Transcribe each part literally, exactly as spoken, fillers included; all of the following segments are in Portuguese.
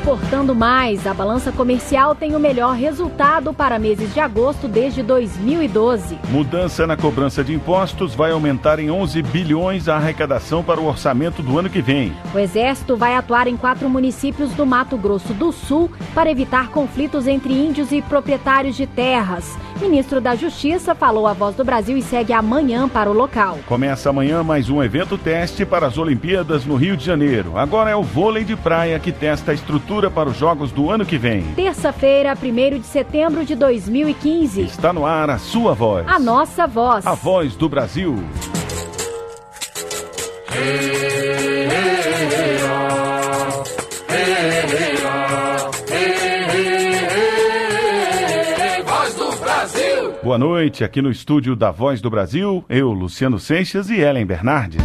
exportando mais. A balança comercial tem o melhor resultado para meses de agosto desde dois mil e doze. Mudança na cobrança de impostos vai aumentar em onze bilhões a arrecadação para o orçamento do ano que vem. O Exército vai atuar em quatro municípios do Mato Grosso do Sul para evitar conflitos entre índios e proprietários de terras. Ministro da Justiça falou à Voz do Brasil e segue amanhã para o local. Começa amanhã mais um evento teste para as Olimpíadas no Rio de Janeiro. Agora é o vôlei de praia que testa a estrutura para os Jogos do ano que vem. Terça-feira, primeiro de setembro de dois mil e quinze. Está no ar a sua voz. A nossa voz. A voz do Brasil. Boa noite, aqui no estúdio da Voz do Brasil, eu, Luciano Seixas e Ellen Bernardes.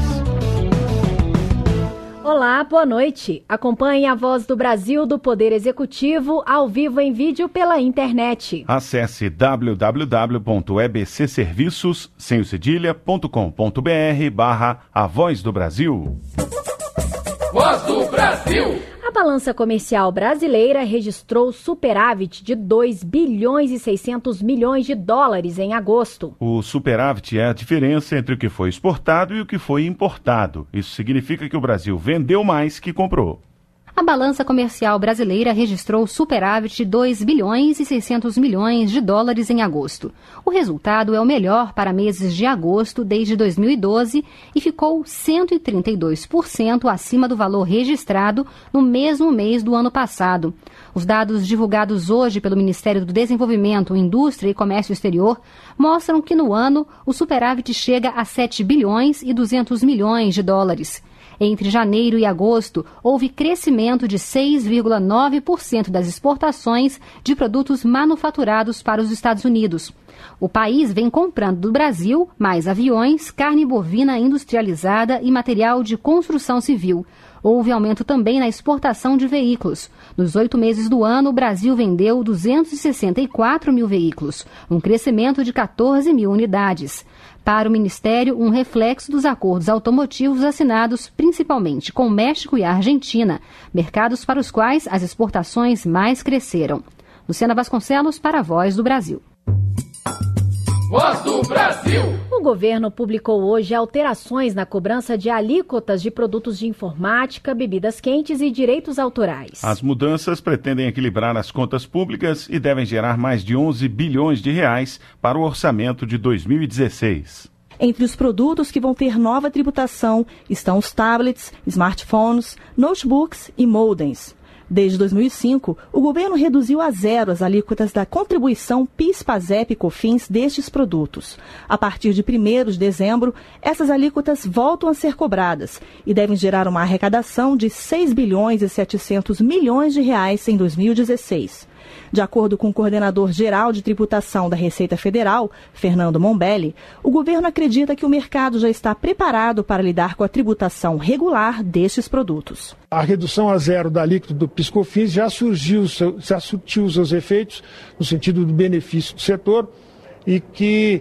Olá, boa noite. Acompanhe a Voz do Brasil do Poder Executivo ao vivo em vídeo pela internet. Acesse w w w ponto e b c serviços sem o cedilha ponto com ponto b r barra A Voz do Brasil. Voz do Brasil! A balança comercial brasileira registrou superávit de dois bilhões e seiscentos milhões de dólares em agosto. O superávit é a diferença entre o que foi exportado e o que foi importado. Isso significa que o Brasil vendeu mais que comprou. A balança comercial brasileira registrou superávit de dois bilhões e seiscentos milhões de dólares em agosto. O resultado é o melhor para meses de agosto desde dois mil e doze e ficou cento e trinta e dois por cento acima do valor registrado no mesmo mês do ano passado. Os dados divulgados hoje pelo Ministério do Desenvolvimento, Indústria e Comércio Exterior mostram que no ano o superávit chega a sete bilhões e duzentos milhões de dólares. Entre janeiro e agosto, houve crescimento de seis vírgula nove por cento das exportações de produtos manufaturados para os Estados Unidos. O país vem comprando do Brasil mais aviões, carne bovina industrializada e material de construção civil. Houve aumento também na exportação de veículos. Nos oito meses do ano, o Brasil vendeu duzentos e sessenta e quatro mil veículos, um crescimento de quatorze mil unidades. Para o Ministério, um reflexo dos acordos automotivos assinados principalmente com o México e a Argentina, mercados para os quais as exportações mais cresceram. Luciana Vasconcelos para a Voz do Brasil. Voz do Brasil! O governo publicou hoje alterações na cobrança de alíquotas de produtos de informática, bebidas quentes e direitos autorais. As mudanças pretendem equilibrar as contas públicas e devem gerar mais de onze bilhões de reais para o orçamento de dois mil e dezesseis. Entre os produtos que vão ter nova tributação estão os tablets, smartphones, notebooks e modems. Desde dois mil e cinco, o governo reduziu a zero as alíquotas da contribuição PIS, PASEP e COFINS destes produtos. A partir de primeiro de dezembro, essas alíquotas voltam a ser cobradas e devem gerar uma arrecadação de seis bilhões e setecentos milhões de reais em dois mil e dezesseis. De acordo com o coordenador-geral de tributação da Receita Federal, Fernando Mombelli, o governo acredita que o mercado já está preparado para lidar com a tributação regular destes produtos. A redução a zero da alíquota do PIS/COFINS já surgiu, já surtiu seus efeitos no sentido do benefício do setor e que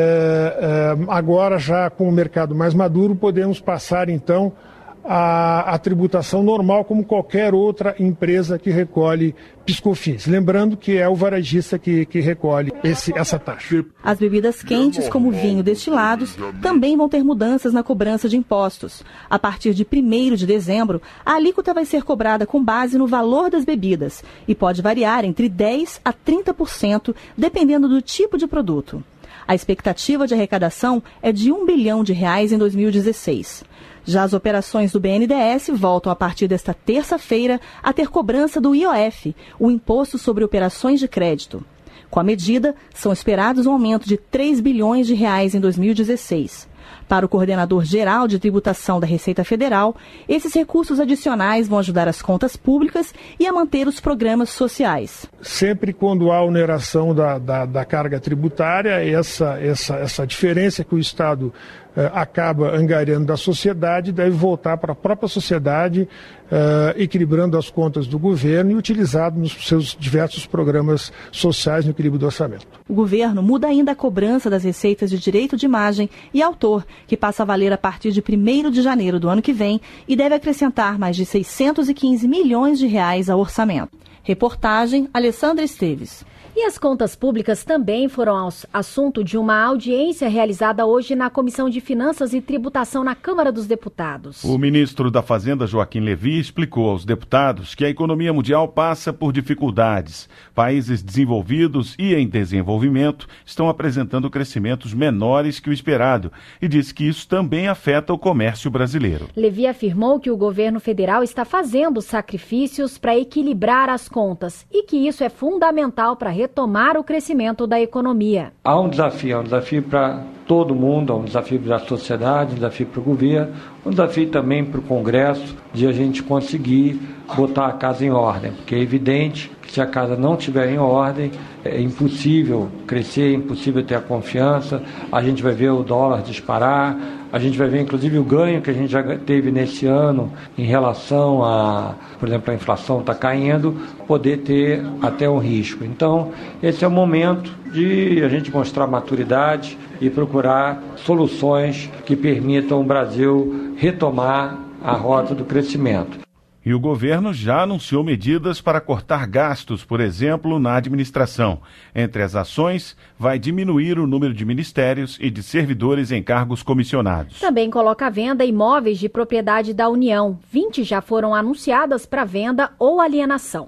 eh, eh, agora, já com o mercado mais maduro, podemos passar então A, a tributação normal como qualquer outra empresa que recolhe PIS/COFINS. Lembrando que é o varejista que, que recolhe esse, essa taxa. As bebidas quentes, como vinho destilados, também vão ter mudanças na cobrança de impostos. A partir de primeiro de dezembro, a alíquota vai ser cobrada com base no valor das bebidas e pode variar entre dez por cento a trinta por cento, dependendo do tipo de produto. A expectativa de arrecadação é de um bilhão de reais em dois mil e dezesseis. Já as operações do B N D E S voltam a partir desta terça-feira a ter cobrança do I O F, o Imposto sobre Operações de Crédito. Com a medida, são esperados um aumento de três bilhões de reais em dois mil e dezesseis. Para o coordenador-geral de tributação da Receita Federal, esses recursos adicionais vão ajudar as contas públicas e a manter os programas sociais. Sempre quando há oneração da, da, da carga tributária, essa, essa, essa diferença que o Estado eh, acaba angariando da sociedade deve voltar para a própria sociedade, eh, equilibrando as contas do governo e utilizado nos seus diversos programas sociais no equilíbrio do orçamento. O governo muda ainda a cobrança das receitas de direito de imagem e autor anterior, que passa a valer a partir de primeiro de janeiro do ano que vem e deve acrescentar mais de seiscentos e quinze milhões de reais ao orçamento. Reportagem Alessandra Esteves. E as contas públicas também foram assunto de uma audiência realizada hoje na Comissão de Finanças e Tributação na Câmara dos Deputados. O ministro da Fazenda, Joaquim Levy, explicou aos deputados que a economia mundial passa por dificuldades. Países desenvolvidos e em desenvolvimento estão apresentando crescimentos menores que o esperado e disse que isso também afeta o comércio brasileiro. Levy afirmou que o governo federal está fazendo sacrifícios para equilibrar as contas e que isso é fundamental para retomar o crescimento da economia. Há um desafio, é um desafio para todo mundo, é um desafio para a sociedade, um desafio para o governo, um desafio também para o Congresso, de a gente conseguir botar a casa em ordem, porque é evidente que se a casa não estiver em ordem, é impossível crescer, é impossível ter a confiança, a gente vai ver o dólar disparar, a gente vai ver inclusive o ganho que a gente já teve nesse ano em relação a, por exemplo, a inflação está caindo, poder ter até um risco. Então, esse é o momento de a gente mostrar maturidade e procurar soluções que permitam o Brasil retomar a rota do crescimento. E o governo já anunciou medidas para cortar gastos, por exemplo, na administração. Entre as ações, vai diminuir o número de ministérios e de servidores em cargos comissionados. Também coloca à venda imóveis de propriedade da União. vinte já foram anunciadas para venda ou alienação.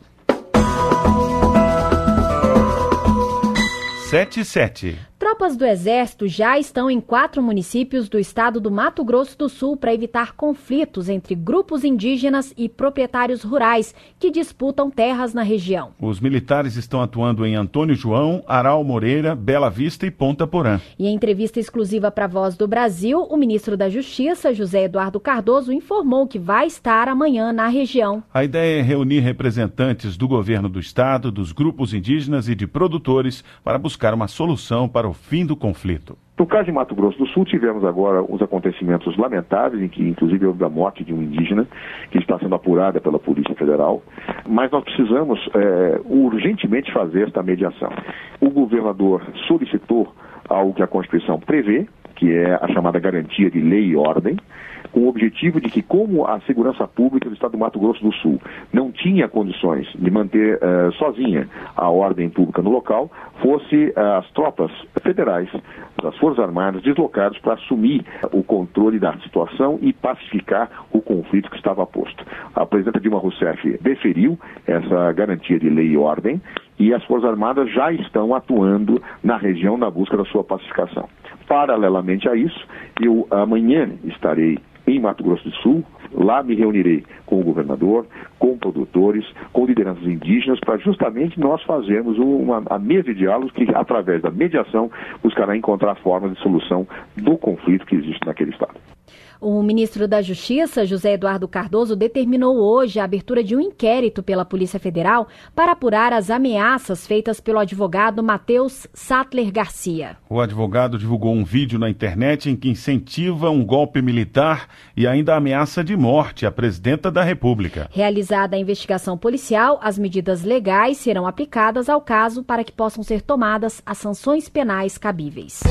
sete e sete. Tropas do Exército já estão em quatro municípios do estado do Mato Grosso do Sul para evitar conflitos entre grupos indígenas e proprietários rurais que disputam terras na região. Os militares estão atuando em Antônio João, Aral Moreira, Bela Vista e Ponta Porã. E em entrevista exclusiva para a Voz do Brasil, o ministro da Justiça, José Eduardo Cardoso, informou que vai estar amanhã na região. A ideia é reunir representantes do governo do estado, dos grupos indígenas e de produtores para buscar uma solução para o fim do conflito. No caso de Mato Grosso do Sul, tivemos agora os acontecimentos lamentáveis, em que inclusive houve a morte de um indígena, que está sendo apurada pela Polícia Federal, mas nós precisamos é, urgentemente fazer esta mediação. O governador solicitou algo que a Constituição prevê, que é a chamada garantia de lei e ordem, com o objetivo de que, como a segurança pública do estado do Mato Grosso do Sul não tinha condições de manter uh, sozinha a ordem pública no local, fosse uh, as tropas federais, as Forças Armadas, deslocadas para assumir o controle da situação e pacificar o conflito que estava posto. A presidenta Dilma Rousseff deferiu essa garantia de lei e ordem e as Forças Armadas já estão atuando na região na busca da sua pacificação. Paralelamente a isso, eu amanhã estarei em Mato Grosso do Sul, lá me reunirei com o governador, com produtores, com lideranças indígenas, para justamente nós fazermos uma a mesa de diálogo que, através da mediação, buscará encontrar formas de solução do conflito que existe naquele estado. O ministro da Justiça, José Eduardo Cardoso, determinou hoje a abertura de um inquérito pela Polícia Federal para apurar as ameaças feitas pelo advogado Matheus Sattler Garcia. O advogado divulgou um vídeo na internet em que incentiva um golpe militar e ainda ameaça de morte à presidenta da República. Realizada a investigação policial, as medidas legais serão aplicadas ao caso para que possam ser tomadas as sanções penais cabíveis.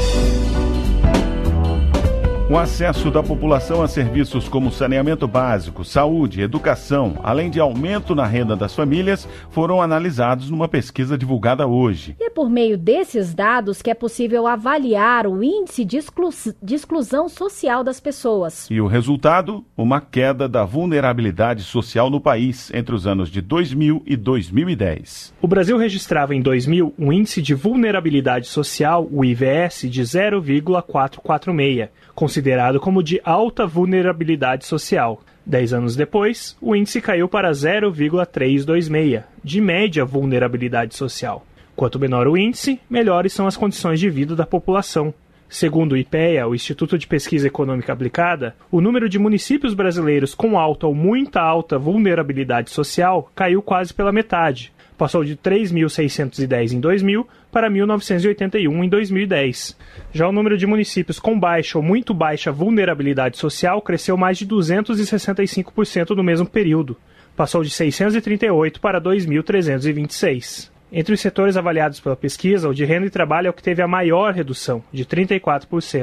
O acesso da população a serviços como saneamento básico, saúde, educação, além de aumento na renda das famílias, foram analisados numa pesquisa divulgada hoje. E é por meio desses dados que é possível avaliar o índice de, exclu- de exclusão social das pessoas. E o resultado? Uma queda da vulnerabilidade social no país entre os anos de dois mil e dois mil e dez. O Brasil registrava em dois mil um índice de vulnerabilidade social, o I V S, de zero vírgula quatrocentos e quarenta e seis. Considerado como de alta vulnerabilidade social. Dez anos depois, o índice caiu para zero vírgula trezentos e vinte e seis, de média vulnerabilidade social. Quanto menor o índice, melhores são as condições de vida da população. Segundo o I P E A, o Instituto de Pesquisa Econômica Aplicada, o número de municípios brasileiros com alta ou muita alta vulnerabilidade social caiu quase pela metade. Passou de três mil seiscentos e dez em dois mil para mil novecentos e oitenta e um em dois mil e dez. Já o número de municípios com baixa ou muito baixa vulnerabilidade social cresceu mais de duzentos e sessenta e cinco por cento no mesmo período. Passou de seiscentos e trinta e oito para dois mil trezentos e vinte e seis. Entre os setores avaliados pela pesquisa, o de renda e trabalho é o que teve a maior redução, de trinta e quatro por cento.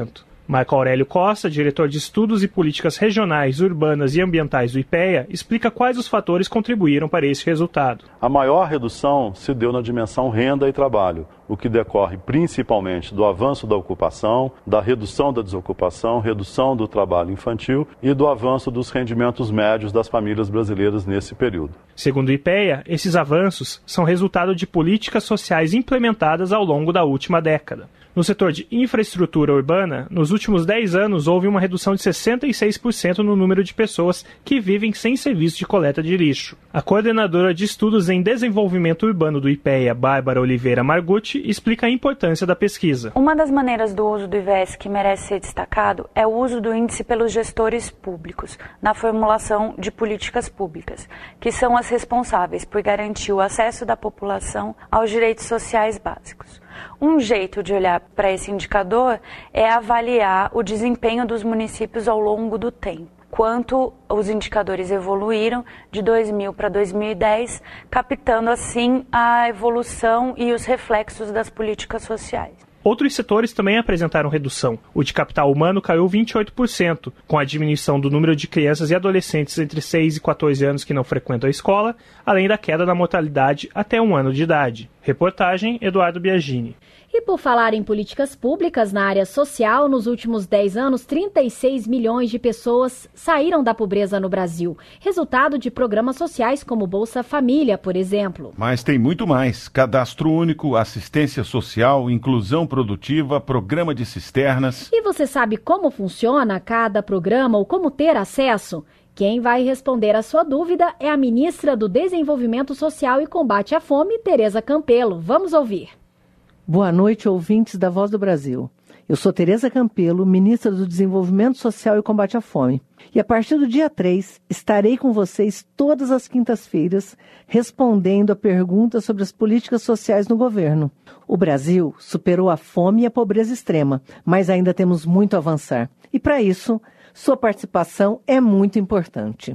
Marco Aurélio Costa, diretor de Estudos e Políticas Regionais, Urbanas e Ambientais do IPEA, explica quais os fatores contribuíram para esse resultado. A maior redução se deu na dimensão renda e trabalho, o que decorre principalmente do avanço da ocupação, da redução da desocupação, redução do trabalho infantil e do avanço dos rendimentos médios das famílias brasileiras nesse período. Segundo o IPEA, esses avanços são resultado de políticas sociais implementadas ao longo da última década. No setor de infraestrutura urbana, nos últimos dez anos houve uma redução de sessenta e seis por cento no número de pessoas que vivem sem serviço de coleta de lixo. A coordenadora de estudos em desenvolvimento urbano do IPEA, Bárbara Oliveira Margutti, explica a importância da pesquisa. Uma das maneiras do uso do I V E S que merece ser destacado é o uso do índice pelos gestores públicos na formulação de políticas públicas, que são as responsáveis por garantir o acesso da população aos direitos sociais básicos. Um jeito de olhar para esse indicador é avaliar o desempenho dos municípios ao longo do tempo, quanto os indicadores evoluíram de dois mil para dois mil e dez, captando assim a evolução e os reflexos das políticas sociais. Outros setores também apresentaram redução. O de capital humano caiu vinte e oito por cento, com a diminuição do número de crianças e adolescentes entre seis e quatorze anos que não frequentam a escola, além da queda da mortalidade até um ano de idade. Reportagem, Eduardo Biagini. E por falar em políticas públicas na área social, nos últimos dez anos, trinta e seis milhões de pessoas saíram da pobreza no Brasil. Resultado de programas sociais como Bolsa Família, por exemplo. Mas tem muito mais. Cadastro único, assistência social, inclusão produtiva, programa de cisternas. E você sabe como funciona cada programa ou como ter acesso? Quem vai responder a sua dúvida é a ministra do Desenvolvimento Social e Combate à Fome, Tereza Campelo. Vamos ouvir. Boa noite, ouvintes da Voz do Brasil. Eu sou Tereza Campelo, ministra do Desenvolvimento Social e Combate à Fome. E a partir do dia três, estarei com vocês todas as quintas-feiras respondendo a perguntas sobre as políticas sociais no governo. O Brasil superou a fome e a pobreza extrema, mas ainda temos muito a avançar. E para isso, sua participação é muito importante.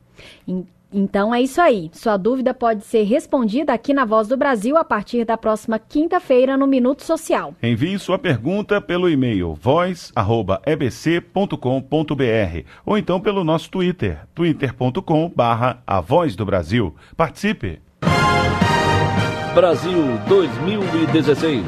Então é isso aí. Sua dúvida pode ser respondida aqui na Voz do Brasil a partir da próxima quinta-feira no Minuto Social. Envie sua pergunta pelo e-mail voz arroba e b c ponto com ponto b r ou então pelo nosso Twitter, twitter ponto com barra a Voz do Brasil. Participe! Brasil dois mil e dezesseis.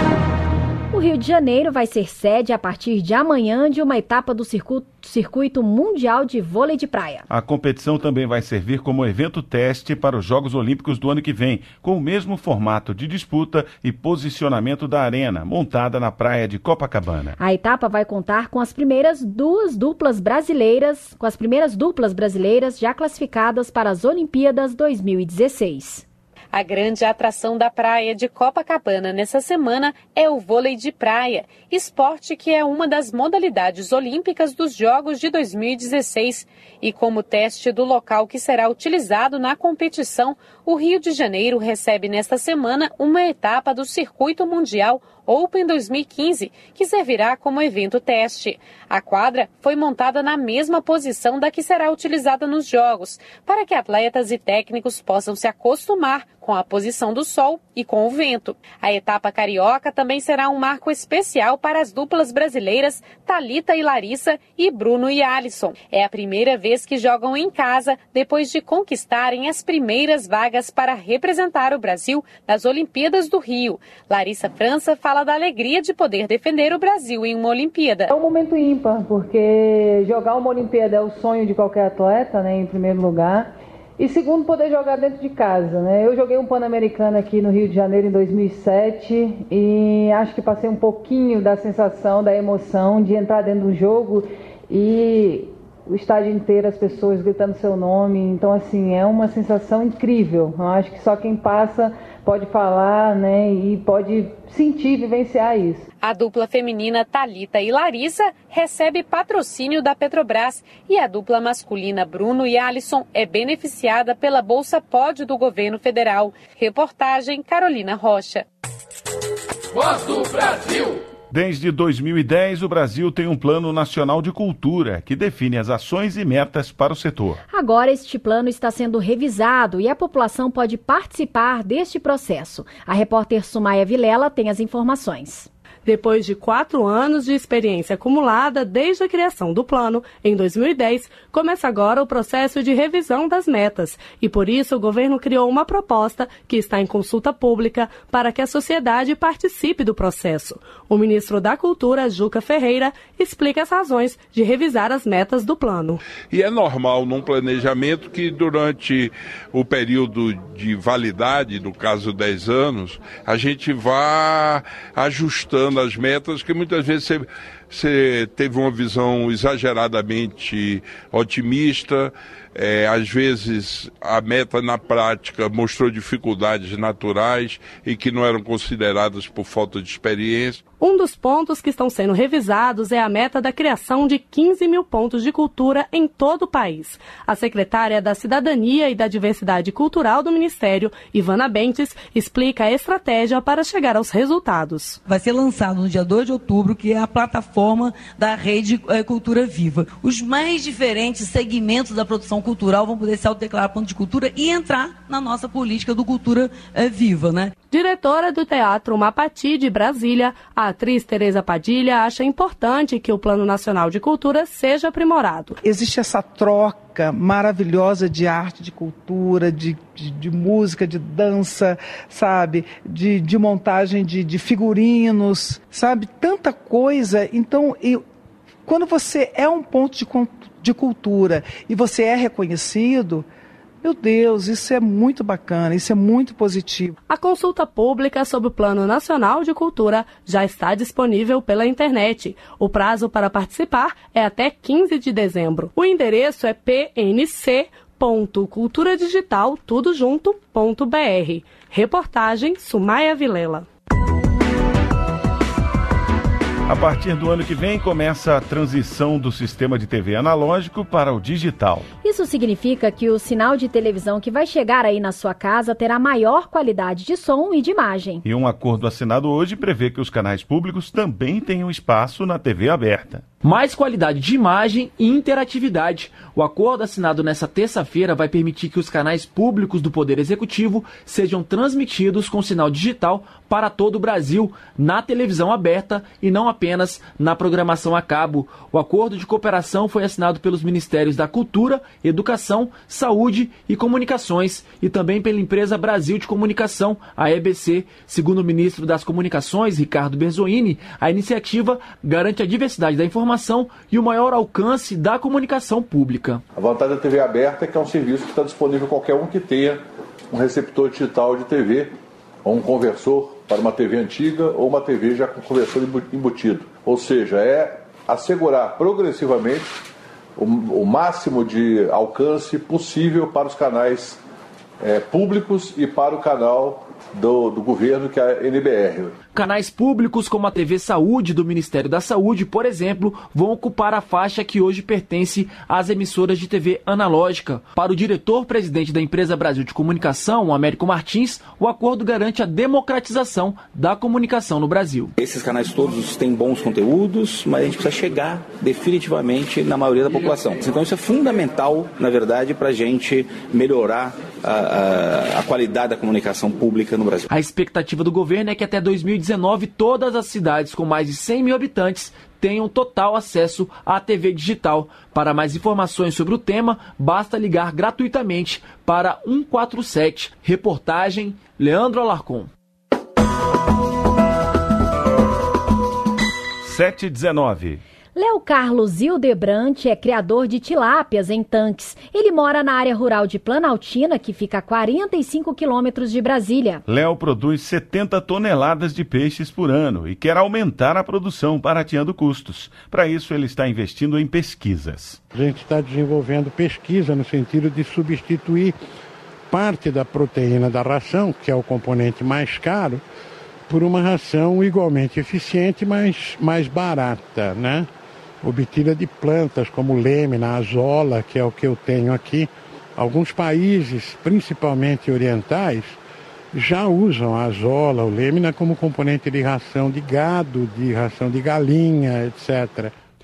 O Rio de Janeiro vai ser sede a partir de amanhã de uma etapa do circuito, circuito mundial de vôlei de praia. A competição também vai servir como evento teste para os Jogos Olímpicos do ano que vem, com o mesmo formato de disputa e posicionamento da arena, montada na praia de Copacabana. A etapa vai contar com as primeiras duas duplas brasileiras, com as primeiras duplas brasileiras já classificadas para as Olimpíadas dois mil e dezesseis. A grande atração da praia de Copacabana nessa semana é o vôlei de praia, esporte que é uma das modalidades olímpicas dos Jogos de dois mil e dezesseis. E como teste do local que será utilizado na competição, o Rio de Janeiro recebe nesta semana uma etapa do Circuito Mundial Open dois mil e quinze, que servirá como evento teste. A quadra foi montada na mesma posição da que será utilizada nos Jogos, para que atletas e técnicos possam se acostumar com a posição do sol e com o vento. A etapa carioca também será um marco especial para as duplas brasileiras Thalita e Larissa e Bruno e Alisson. É a primeira vez que jogam em casa depois de conquistarem as primeiras vagas para representar o Brasil nas Olimpíadas do Rio. Larissa França fala da alegria de poder defender o Brasil em uma Olimpíada. É um momento ímpar, porque jogar uma Olimpíada é o sonho de qualquer atleta, né, em primeiro lugar. E segundo, poder jogar dentro de casa, né? Eu joguei um Pan-Americano aqui no Rio de Janeiro em dois mil e sete e acho que passei um pouquinho da sensação, da emoção de entrar dentro do jogo e o estádio inteiro, as pessoas gritando seu nome. Então, assim, é uma sensação incrível. Eu acho que só quem passa pode falar, né, e pode sentir, vivenciar isso. A dupla feminina Thalita e Larissa recebe patrocínio da Petrobras e a dupla masculina Bruno e Alisson é beneficiada pela Bolsa Pod do governo federal. Reportagem Carolina Rocha. Voz do Brasil. Desde dois mil e dez, o Brasil tem um Plano Nacional de Cultura, que define as ações e metas para o setor. Agora, este plano está sendo revisado e a população pode participar deste processo. A repórter Sumaia Vilela tem as informações. Depois de quatro anos de experiência acumulada desde a criação do plano, em dois mil e dez, começa agora o processo de revisão das metas. E por isso o governo criou uma proposta que está em consulta pública para que a sociedade participe do processo. O ministro da Cultura, Juca Ferreira, explica as razões de revisar as metas do plano. E é normal num planejamento que durante o período de validade, no caso dez anos, a gente vá ajustando as metas, que muitas vezes você, você teve uma visão exageradamente otimista. É, às vezes a meta na prática mostrou dificuldades naturais e que não eram consideradas por falta de experiência. Um dos pontos que estão sendo revisados é a meta da criação de quinze mil pontos de cultura em todo o país. A secretária da Cidadania e da Diversidade Cultural do Ministério, Ivana Bentes, explica a estratégia para chegar aos resultados. Vai ser lançado no dia dois de outubro, que é a plataforma da Rede Cultura Viva. Os mais diferentes segmentos da produção cultural vão poder se autodeclarar ponto de cultura e entrar na nossa política do Cultura Viva, né? Diretora do Teatro Mapati de Brasília, a atriz Tereza Padilha acha importante que o Plano Nacional de Cultura seja aprimorado. Existe essa troca maravilhosa de arte, de cultura, de, de, de música, de dança, sabe? De, de montagem de, de figurinos, sabe? Tanta coisa. Então, eu, quando você é um ponto de, de cultura e você é reconhecido, meu Deus, isso é muito bacana, isso é muito positivo. A consulta pública sobre o Plano Nacional de Cultura já está disponível pela internet. O prazo para participar é até quinze de dezembro. O endereço é p n c ponto cultura digital tudo junto ponto b r. Reportagem Sumaia Vilela. A partir do ano que vem, começa a transição do sistema de T V analógico para o digital. Isso significa que o sinal de televisão que vai chegar aí na sua casa terá maior qualidade de som e de imagem. E um acordo assinado hoje prevê que os canais públicos também tenham espaço na T V aberta. Mais qualidade de imagem e interatividade. O acordo assinado nesta terça-feira vai permitir que os canais públicos do Poder Executivo sejam transmitidos com sinal digital para todo o Brasil, na televisão aberta e não apenas na programação a cabo. O acordo de cooperação foi assinado pelos Ministérios da Cultura, Educação, Saúde e Comunicações e também pela empresa Brasil de Comunicação, a E B C. Segundo o ministro das Comunicações, Ricardo Berzoini, a iniciativa garante a diversidade da informação e o maior alcance da comunicação pública. A vantagem da T V aberta é que é um serviço que está disponível a qualquer um que tenha um receptor digital de T V ou um conversor para uma T V antiga ou uma T V já com conversor embutido. Ou seja, é assegurar progressivamente o, o máximo de alcance possível para os canais é, públicos e para o canal do, do governo, que é a N B R. Canais públicos como a T V Saúde do Ministério da Saúde, por exemplo, vão ocupar a faixa que hoje pertence às emissoras de T V analógica. Para o diretor-presidente da empresa Brasil de Comunicação, Américo Martins, o acordo garante a democratização da comunicação no Brasil. Esses canais todos têm bons conteúdos, mas a gente precisa chegar definitivamente na maioria da população. Então isso é fundamental, na verdade, para a gente melhorar a, a, a qualidade da comunicação pública no Brasil. A expectativa do governo é que até dois mil e dezenove todas as cidades com mais de cem mil habitantes tenham total acesso à T V digital. Para mais informações sobre o tema, basta ligar gratuitamente para um quatro sete. Reportagem Leandro Alarcon. sete e dezenove. Léo Carlos Hildebrand é criador de tilápias em tanques. Ele mora na área rural de Planaltina, que fica a quarenta e cinco quilômetros de Brasília. Léo produz setenta toneladas de peixes por ano e quer aumentar a produção, barateando custos. Para isso, ele está investindo em pesquisas. A gente está desenvolvendo pesquisa no sentido de substituir parte da proteína da ração, que é o componente mais caro, por uma ração igualmente eficiente, mas mais barata, né? Obtida de plantas como lêmina, azola, que é o que eu tenho aqui. Alguns países, principalmente orientais, já usam a azola, o lêmina, como componente de ração de gado, de ração de galinha, etcétera.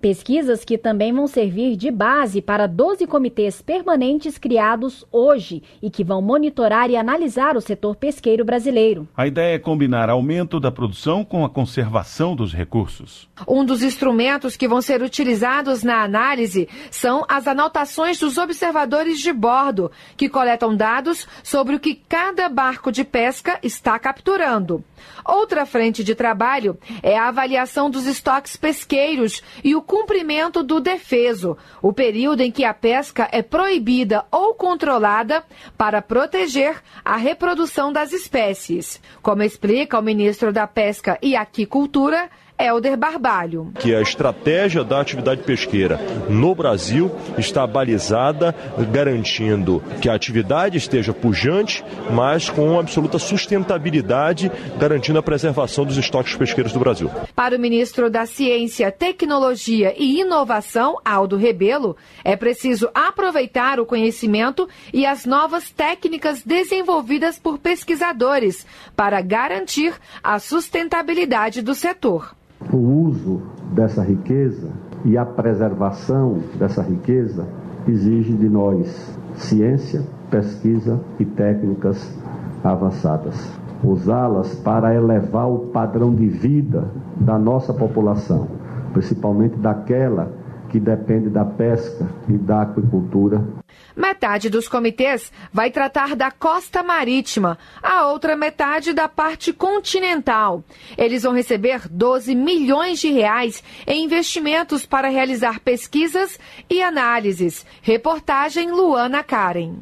Pesquisas que também vão servir de base para doze comitês permanentes criados hoje e que vão monitorar e analisar o setor pesqueiro brasileiro. A ideia é combinar aumento da produção com a conservação dos recursos. Um dos instrumentos que vão ser utilizados na análise são as anotações dos observadores de bordo, que coletam dados sobre o que cada barco de pesca está capturando. Outra frente de trabalho é a avaliação dos estoques pesqueiros e o cumprimento do defeso, o período em que a pesca é proibida ou controlada para proteger a reprodução das espécies. Como explica o ministro da Pesca e Aquicultura, Helder Barbalho. Que a estratégia da atividade pesqueira no Brasil está balizada, garantindo que a atividade esteja pujante, mas com absoluta sustentabilidade, garantindo a preservação dos estoques pesqueiros do Brasil. Para o ministro da Ciência, Tecnologia e Inovação, Aldo Rebelo, é preciso aproveitar o conhecimento e as novas técnicas desenvolvidas por pesquisadores para garantir a sustentabilidade do setor. O uso dessa riqueza e a preservação dessa riqueza exige de nós ciência, pesquisa e técnicas avançadas. Usá-las para elevar o padrão de vida da nossa população, principalmente daquela que depende da pesca e da aquicultura. Metade dos comitês vai tratar da costa marítima, a outra metade da parte continental. Eles vão receber doze milhões de reais em investimentos para realizar pesquisas e análises. Reportagem Luana Karen.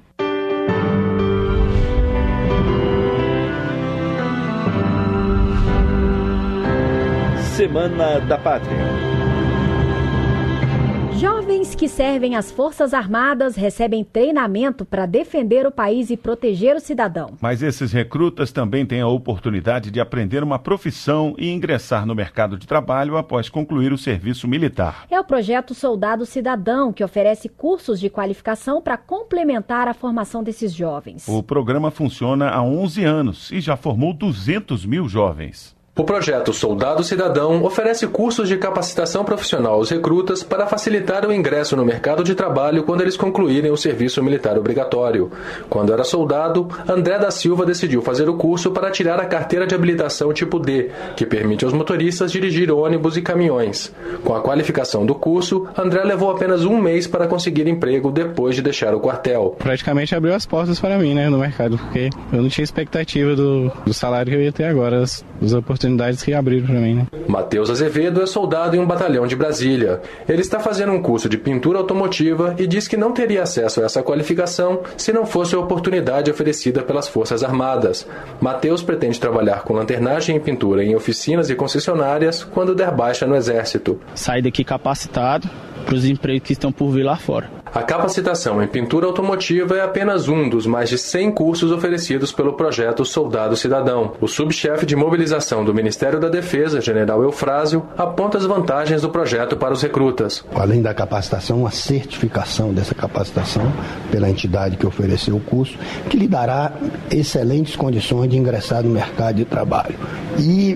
Semana da Pátria. Jovens que servem às Forças Armadas recebem treinamento para defender o país e proteger o cidadão. Mas esses recrutas também têm a oportunidade de aprender uma profissão e ingressar no mercado de trabalho após concluir o serviço militar. É o projeto Soldado Cidadão, que oferece cursos de qualificação para complementar a formação desses jovens. O programa funciona há onze anos e já formou duzentos mil jovens. O projeto Soldado Cidadão oferece cursos de capacitação profissional aos recrutas para facilitar o ingresso no mercado de trabalho quando eles concluírem o serviço militar obrigatório. Quando era soldado, André da Silva decidiu fazer o curso para tirar a carteira de habilitação tipo D, que permite aos motoristas dirigir ônibus e caminhões. Com a qualificação do curso, André levou apenas um mês para conseguir emprego depois de deixar o quartel. Praticamente abriu as portas para mim, né, no mercado, porque eu não tinha expectativa do, do salário que eu ia ter agora, as, as oportunidades que abriram para mim, né? Matheus Azevedo é soldado em um batalhão de Brasília. Ele está fazendo um curso de pintura automotiva e diz que não teria acesso a essa qualificação se não fosse a oportunidade oferecida pelas Forças Armadas. Matheus pretende trabalhar com lanternagem e pintura em oficinas e concessionárias quando der baixa no Exército. Sai daqui capacitado para os empregos que estão por vir lá fora. A capacitação em pintura automotiva é apenas um dos mais de cem cursos oferecidos pelo projeto Soldado Cidadão. O subchefe de mobilização do Ministério da Defesa, General Eufrásio, aponta as vantagens do projeto para os recrutas. Além da capacitação, a certificação dessa capacitação pela entidade que ofereceu o curso, que lhe dará excelentes condições de ingressar no mercado de trabalho. E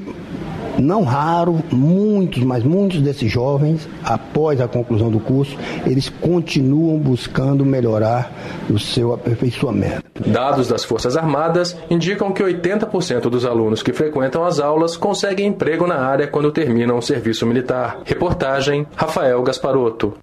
não raro, muitos, mas muitos desses jovens, após a conclusão do curso, eles continuam buscando melhorar o seu aperfeiçoamento. Dados das Forças Armadas indicam que oitenta por cento dos alunos que frequentam as aulas conseguem emprego na área quando terminam o serviço militar. Reportagem Rafael Gasparotto.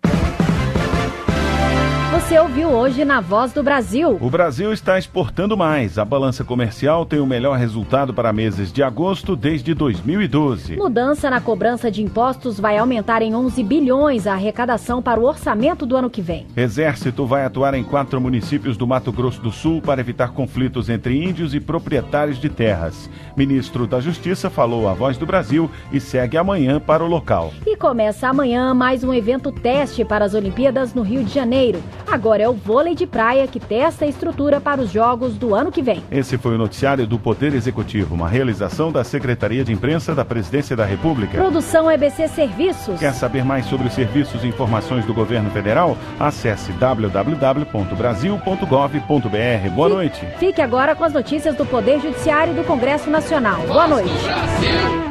Você ouviu hoje na Voz do Brasil. O Brasil está exportando mais. A balança comercial tem o melhor resultado para meses de agosto desde dois mil e doze. Mudança na cobrança de impostos vai aumentar em onze bilhões a arrecadação para o orçamento do ano que vem. Exército vai atuar em quatro municípios do Mato Grosso do Sul para evitar conflitos entre índios e proprietários de terras. Ministro da Justiça falou à Voz do Brasil e segue amanhã para o local. E começa amanhã mais um evento teste para as Olimpíadas no Rio de Janeiro. Agora é o vôlei de praia que testa a estrutura para os jogos do ano que vem. Esse foi o noticiário do Poder Executivo, uma realização da Secretaria de Imprensa da Presidência da República. Produção E B C Serviços. Quer saber mais sobre os serviços e informações do governo federal? Acesse w w w ponto brasil ponto gov ponto b r. Boa Fique, noite. Fique agora com as notícias do Poder Judiciário e do Congresso Nacional. Boa noite.